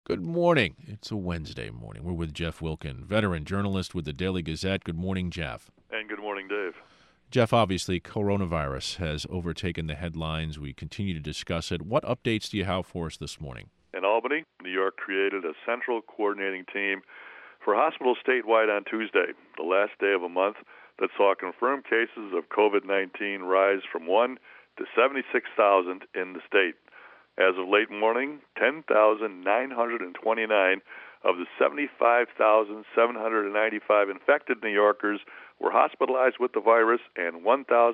Good morning. It's a Wednesday morning. We're with Jeff Wilken, veteran journalist with the Daily Gazette. Good morning, Jeff. And good morning, Dave. Jeff, obviously, coronavirus has overtaken the headlines. We continue to discuss it. What updates do you have for us this morning? In Albany, New York created a central coordinating team for hospitals statewide on Tuesday, the last day of a month that saw confirmed cases of COVID-19 rise from 1 to 76,000 in the state. As of late morning, 10,929 of the 75,795 infected New Yorkers were hospitalized with the virus, and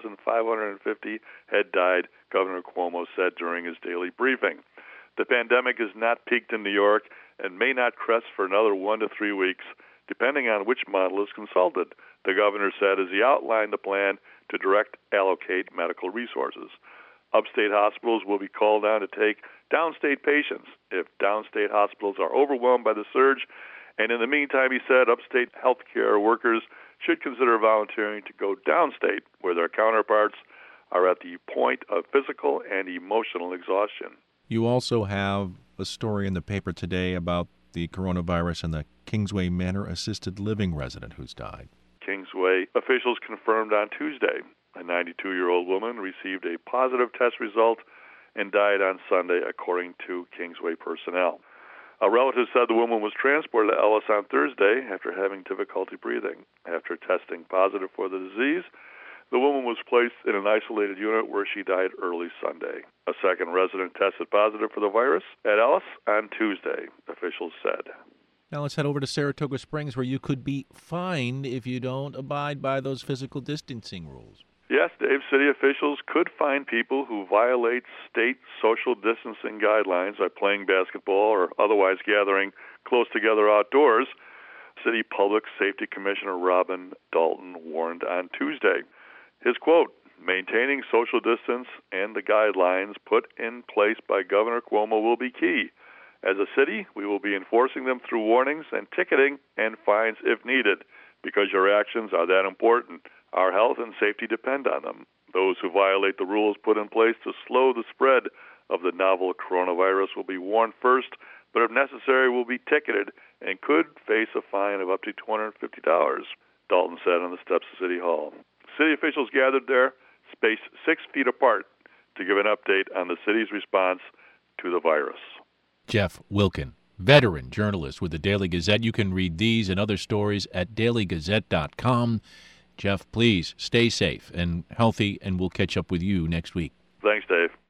1,550 had died, Governor Cuomo said during his daily briefing. The pandemic has not peaked in New York and may not crest for another 1 to 3 weeks, depending on which model is consulted, the governor said as he outlined the plan to direct allocate medical resources. Upstate hospitals will be called on to take downstate patients if downstate hospitals are overwhelmed by the surge. And in the meantime, he said upstate healthcare workers should consider volunteering to go downstate, where their counterparts are at the point of physical and emotional exhaustion. You also have a story in the paper today about the coronavirus and the Kingsway Manor assisted living resident who's died. Kingsway officials confirmed on Tuesday a 92-year-old woman received a positive test result and died on Sunday, according to Kingsway personnel. A relative said the woman was transported to Ellis on Thursday after having difficulty breathing. After testing positive for the disease, the woman was placed in an isolated unit where she died early Sunday. A second resident tested positive for the virus at Ellis on Tuesday, officials said. Now let's head over to Saratoga Springs, where you could be fined if you don't abide by those physical distancing rules. Yes, Dave, city officials could fine people who violate state social distancing guidelines by playing basketball or otherwise gathering close together outdoors. City Public Safety Commissioner Robin Dalton warned on Tuesday. His quote, "Maintaining social distance and the guidelines put in place by Governor Cuomo will be key. As a city, we will be enforcing them through warnings and ticketing and fines if needed, because your actions are that important. Our health and safety depend on them. Those who violate the rules put in place to slow the spread of the novel coronavirus will be warned first, but if necessary will be ticketed and could face a fine of up to $250, Dalton said on the steps of City Hall. City officials gathered there, spaced 6 feet apart, to give an update on the city's response to the virus. Jeff Wilken, veteran journalist with the Daily Gazette. You can read these and other stories at dailygazette.com. Jeff, please stay safe and healthy, and we'll catch up with you next week. Thanks, Dave.